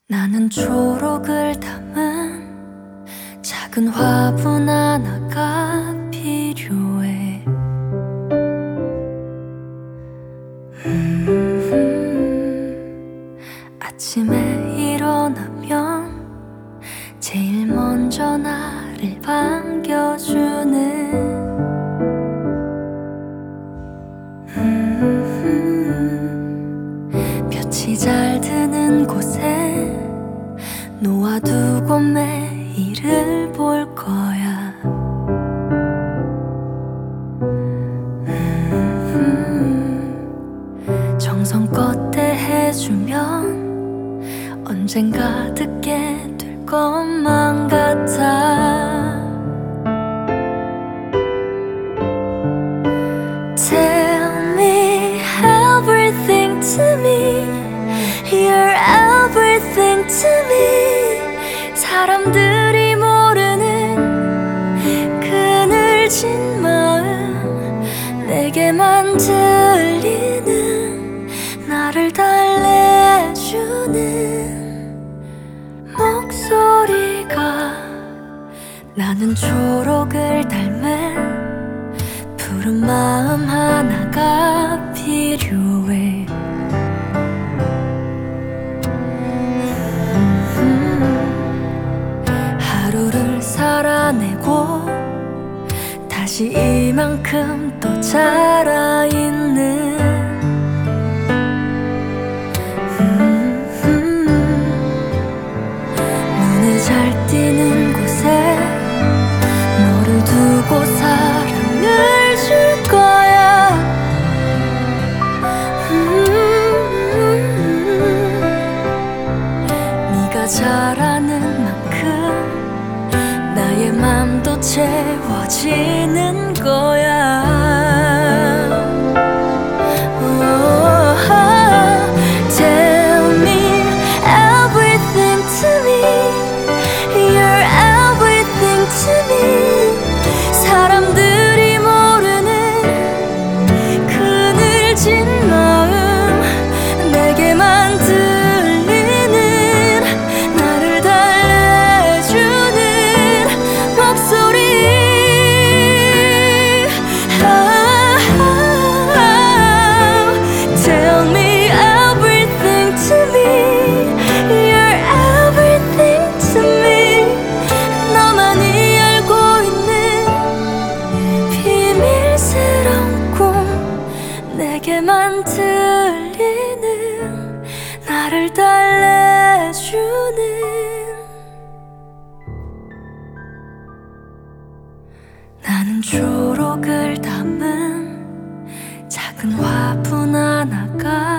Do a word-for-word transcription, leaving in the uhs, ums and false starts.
나는 초록을 담은 작은 화분 하나가 필요해. 음, 아침에 일어나면 제일 먼저 나를 반겨주는 음, 볕이 잘 드는 곳에 놓아두고 매일을 볼 거야. 음, 정성껏 대해주면 언젠가 듣게 될 것만 같아. Tell me everything to me. You're everything to me. 사람들이 모르는 그늘진 마음, 내게만 들리는 나를 달래주는 목소리가. 나는 초록을 닮은 푸른 마음 하나가 필요해. 하루를 살아내고 다시 이만큼 또 자라있는 음, 음, 눈에 잘 띄는 곳에 너를 두고 사랑을 줄 거야. 음, 네가 잘하는 만큼 나의 맘도 채워지는 거야. Oh, tell me everything to me. You're everything to me. 사람들이 모르는 그늘진 마음, 내게만 들리는 나를 달래주는 목소리. oh, Tell me everything to me. You're everything to me. 너만이 알고 있는 비밀스러운 꿈, 내게만 들리는 나를 달래주는. 나는 초록을 담은 작은 화분 하나가